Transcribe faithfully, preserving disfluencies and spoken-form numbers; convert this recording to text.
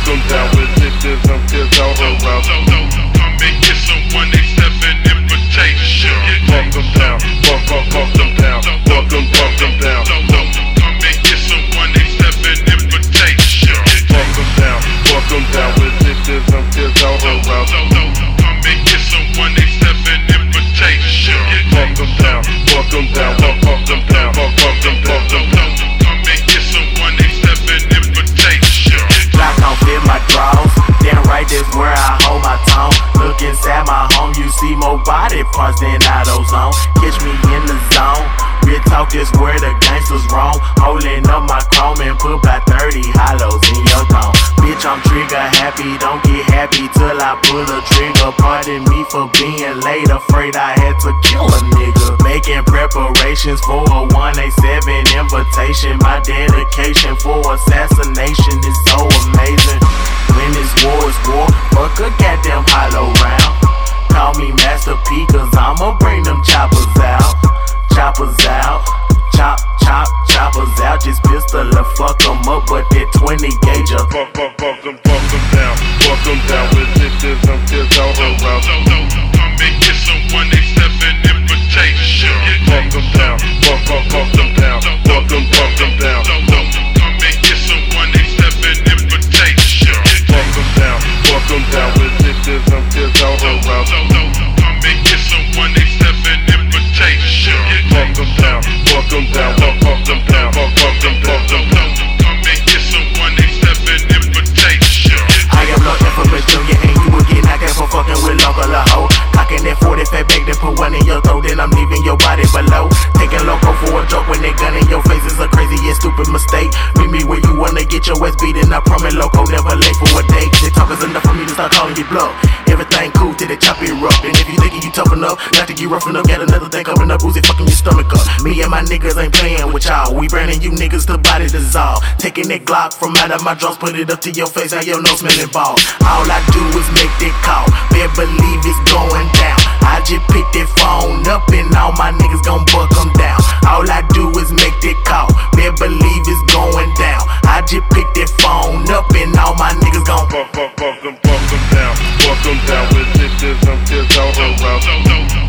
Fuck them down with bitches, I'm kids all around. So, so, come and get some one eighty-seven invitation. Fuck them down, fuck, fuck, fuck them down. Fuck them, fuck them down. So, so, come and get some one eighty-seven invitation. Fuck them down, fuck them down with bitches, I'm kids all around. So, so, come and get some one eighty-seven invitation. Fuck them down, fuck them down, fuck, fuck them down, fuck, fuck them, fuck them down. Come and get some one eighty-seven invitation. Block don't fit my drawers. Damn right, that's where I hold my tongue. Look inside my home, you see more body parts than AutoZone. Catch me in the zone. Real talk, this where the gangsters roam. Holding up my chrome and put about thirty hollows in your dome. Bitch, I'm trigger happy, don't get happy till I pull a trigger. Pardon me for being late, afraid I had to kill a nigga. Making preparations for a one eighty-seven invitation. My dedication for assassination is so amazing. When this war is war, fuck a goddamn hollow round. Call me Master P, cause I'ma bring them choppers out. Choppers out, chop, chop, choppers out. Just pistol or fuck them up, but that twenty gauge up. Fuck, fuck, fuck them, fuck them down. Fuck them down with bitches, I'm kids all around. So, so, come and get some one eighty-seven invitation. Fuck them down, fuck, fuck, fuck them down. Fuck them, fuck them down. So, so, come and get some one eighty-seven invitation. Fuck them down, fuck them down with bitches, I'm kids all around. So, so, come and get some one eighty-seven invitation. Fuck them down, fuck them down, fuck, fuck them down, fuck, fuck them, fuck them down. Come and get some one eighty-seven invitation. I am no infamous junior, and you will get knocked out for fucking with local or hoe. Cocking that forty-five back, then put one in your throat, then I'm leaving your body below. Taking loco for a joke when they gun in your face is a crazy and stupid mistake. Meet me where you wanna get your ass beat, and I promise loco never late for a date. They talk is enough for me to start calling you bluff. Everything cool till they chop it rough. And if you thinking you tough enough, not to get rough enough, got another thing coming up, Uzi fucking your stomach up. Me and my niggas ain't playing with y'all. We burning you niggas to body dissolve. Taking that Glock from out of my drawers, put it up to your face, now your nose smelling ball. All I do is make that call. Better believe it's going down. I just pick that phone up and all my niggas gon' buck them down. All I do is make that call. Better believe it's going down. I just pick that phone up and all my niggas gon' Fuck, fuck, fuck them, fuck them down. Fuck them down with bitches, I'm kids all around. So, so,